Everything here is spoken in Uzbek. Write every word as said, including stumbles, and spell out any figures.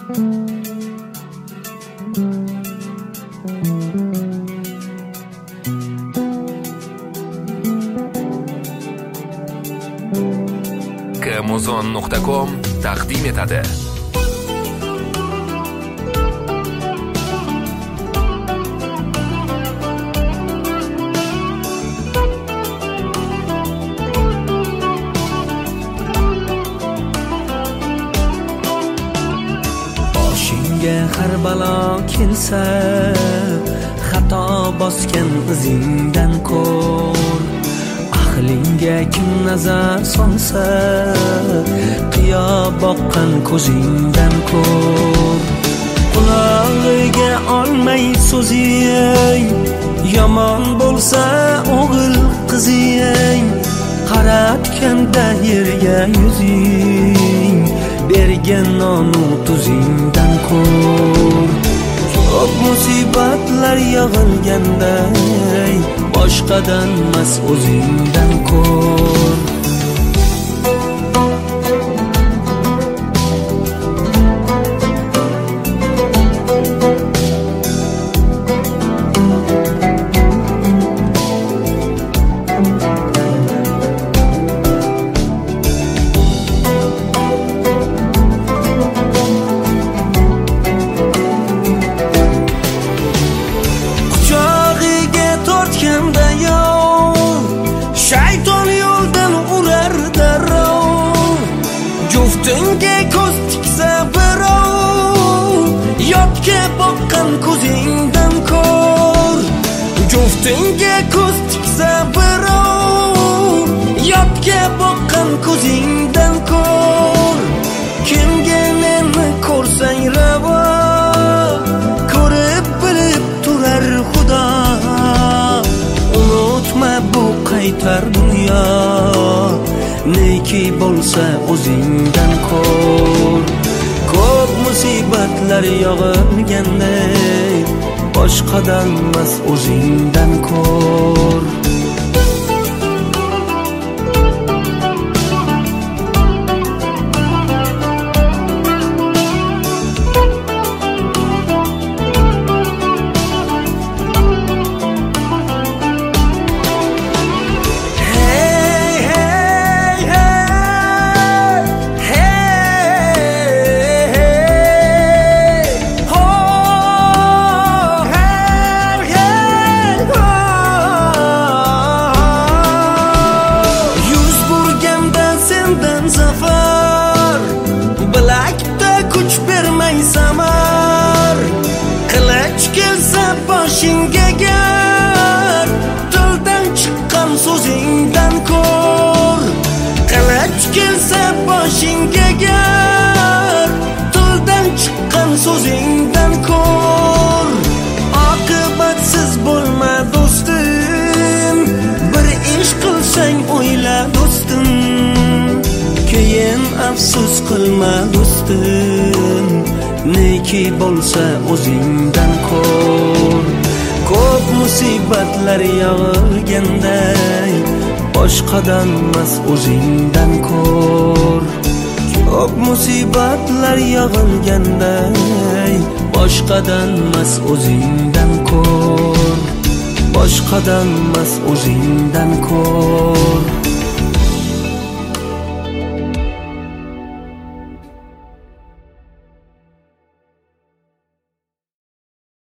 kmuzon nuqta com taqdim etadi. Boshingga har balo kelsa, xato bosgan izingdan ko'r. Aqlinga kim nazar solsa, qiyo boqqan ko'zingdan ko'r. Qulog'iga olmay so'zing, yomon bo'lsa o'g'il qizing, qaratganda yerga yuzing, bergan nonu tuzingdan ko'r. Ko'p musibatlar yog'ilganday, boshqadan mas o'zingdan ko'r. Juftinga ko'z tiksa birov, yotga boqqan ko'zingdan ko'r. Juftinga ko'z tiksa birov, yotga boqqan ko'zingdan ko'r. Kimga meni ko'rsang ravo, ko'rib bilib turar Xudo. Unutma bu qaytar dunyo, neki bo'lsa o'zingdan ko'r. Ko'p musibatlar yog'ilganday, boshqadan mas o'zingdan ko'r. Zafar bilakda kuch bermay samar, qilich kelsa boshingga gar, tildan chiqqan so'zingdan ko'r. Qilich kelsa boshingga gar, tildan chiqqan so'zingdan ko'r. Oqibatsiz bo'lma do'stim, bir ish qilsang o'yla do'stim, keyin afsus qilma do'stim, neki bo'lsa o'zingdan ko'r. Ko'p musibatlar yog'ilganday, boshqadan mas o'zingdan ko'r. Ko'p musibatlar yog'ilganday, boshqadan mas o'zingdan ko'r. Boshqadan mas o'zingdan ko'r.